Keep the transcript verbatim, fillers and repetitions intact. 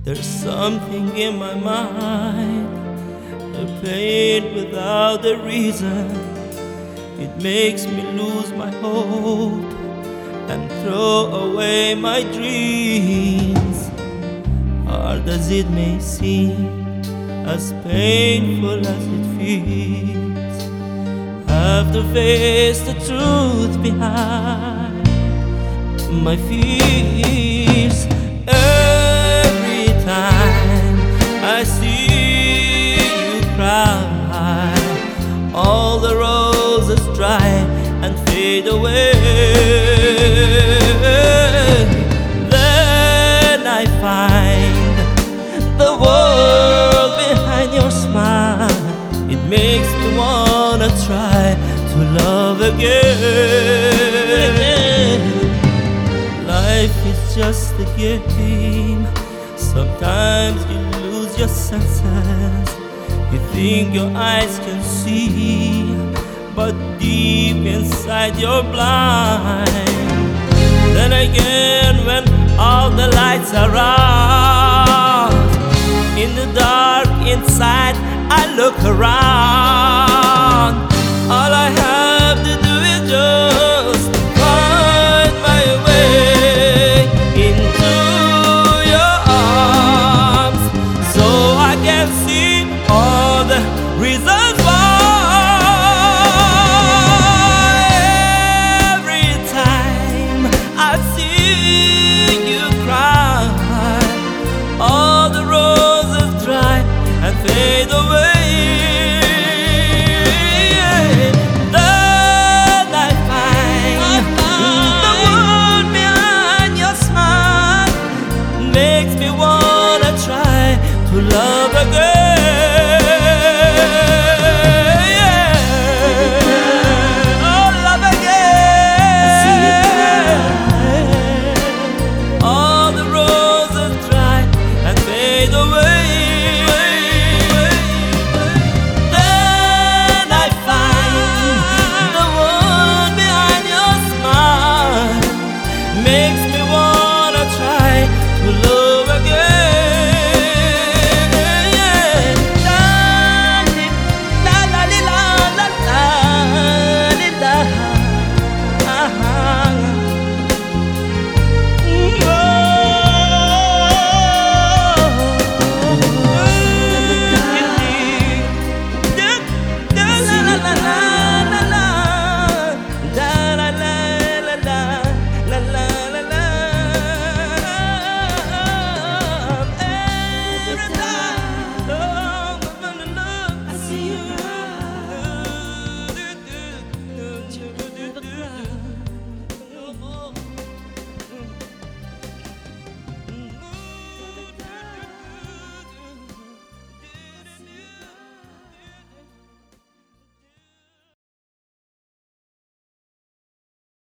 There's something in my mind, the pain without a reason. It makes me lose my hope and throw away my dreams. Hard as it may seem, as painful as it feels, have to face the truth behind my fears. Every time I see you cry, all the roses dry and fade away. Then I find the world behind your smile. It makes me wanna try to love again. Life is just a game. Sometimes you lose your senses. You think your eyes can see, but deep inside you're blind. Then again, when all the lights are out, in the dark inside I look around. All I have to do is just find my way into your arms, so I can see all the reasons why. Every time I see you cry, all the roses dry and fade away. Then I find the world behind your smile makes me wanna try to love again.